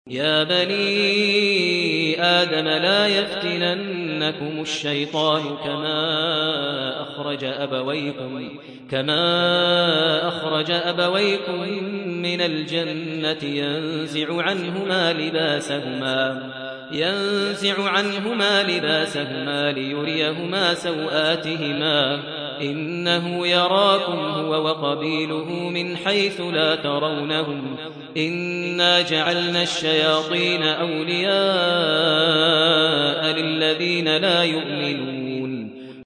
يا بني آدم لا يفتننكم الشيطان كما أخرج أبويكم من الجنة ينزع عنهما لباسهما ليريهما سوآتهما إنه يراكم هو وقبيله من حيث لا ترونهم إنا جعلنا الشياطين أولياء للذين لا يؤمنون